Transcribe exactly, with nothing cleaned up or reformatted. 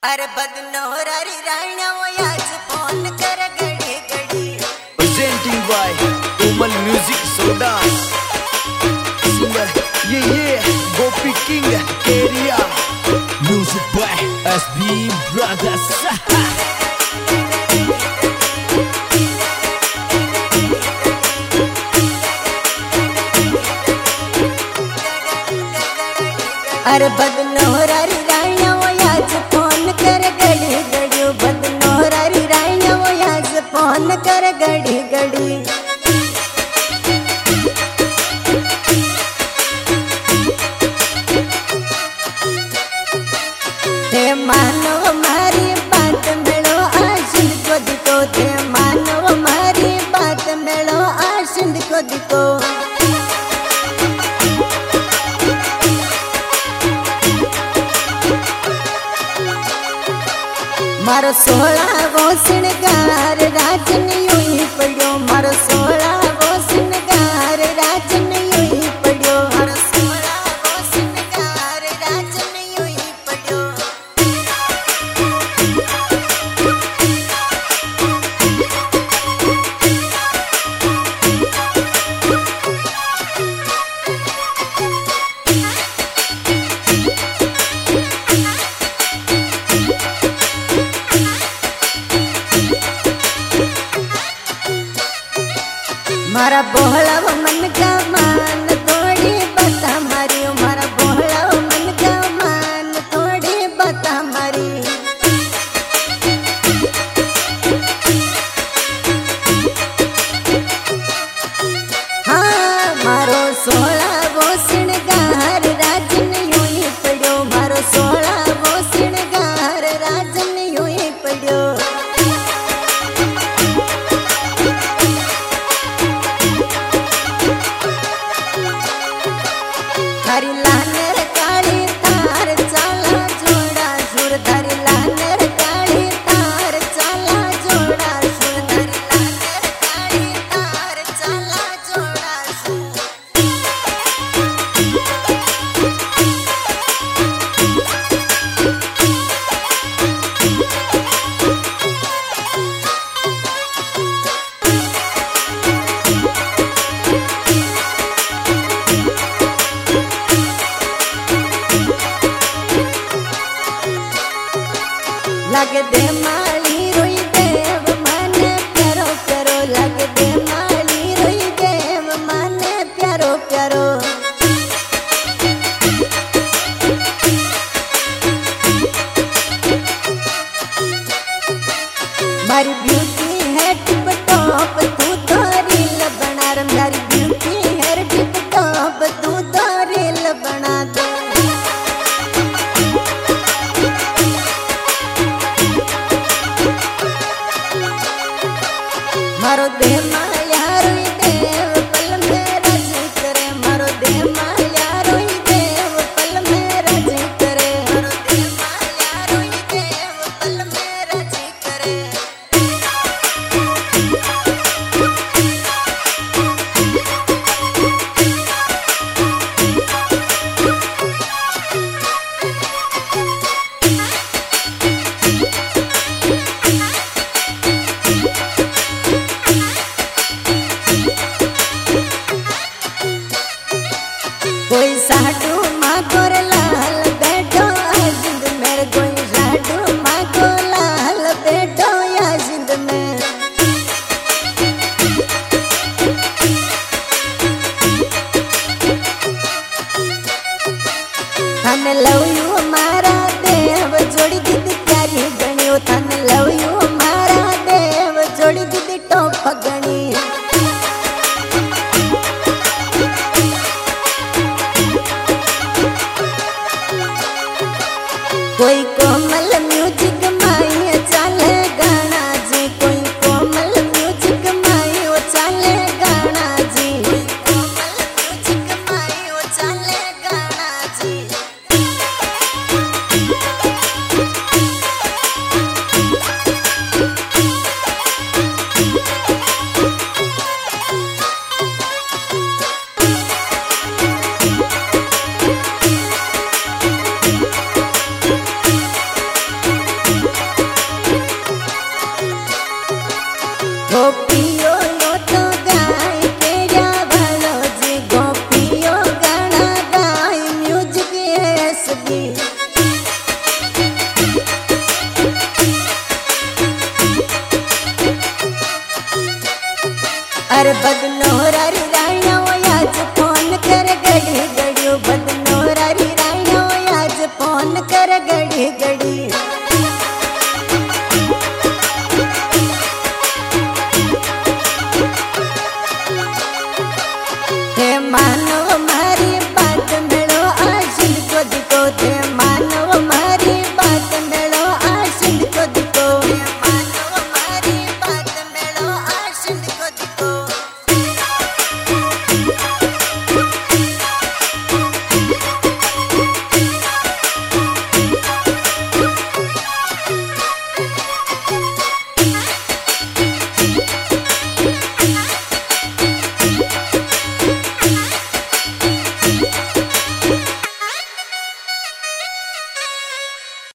अरे बदनोरारी राणा वो आज फोन कर घड़ी घड़ी presenting by Komal Music Soda singer ये ये Gopi King area music by S B Brothers अरे बदनोरारी राणा वो आज फोन कर घड़ी घड़ी बदनोरारी राणा वो आज फोन कर घड़ी घड़ी ते मानव मारी बात मेलो आशिंद को दिको ते मानव मारी बात मेलो आशिंद को दिको मारो सोला वो सिंगार राजन यूं पड़ो मारो सोला वो सिंगार राजन यूं पड़ो मारो सोला वो सिंगार राजन यूं पड़ो मारा बोहला वो मन का मान थोड़ी बता मारी मारा बोहला वो मन का मान थोड़ी बता मारी हाँ मारो सोला वो सिंगार राजन यूं ही पड़ो मारो सोला वो सिंगार राजन यूं ही पड़ो धरी लानेर काली तार चाला जोड़ा सुर धरी लानेर काली तार चाला जोड़ा सुर धरी लानेर काली तार चाला जोड़ा सुर लगे दे माली रोई देव माने प्यारो प्यारो लगे दे माली रोई देव माने प्यारो प्यारो मारी ब्यूटी है टिप टॉप तू तो रील बना रे मारी ब्यूटी है टिप टॉप तू तो रील बना दे मारो दे माया रोई देव पल में राजी करे मारो दे माया रोई देव पल में राजी करे मारो दे माया रोई देव पल में राजी करे कोई साडू माँ को लाल बैठो आजिंद मेरे कोई साडू माँ को लाल बैठो आजिंद में थाने लव यू मारा देव जोड़ी दीदी प्यारी गणियो थाने लव यू मारा देव जोड़ी दीदी टॉप गणी कोई कोमल म्यूजिक माई चाले गाना जी कोई कोमल म्यूजिक माई वो चाले गाना जी कोई कोमल म्यूजिक माई वो चाले गाना जी अरे बदल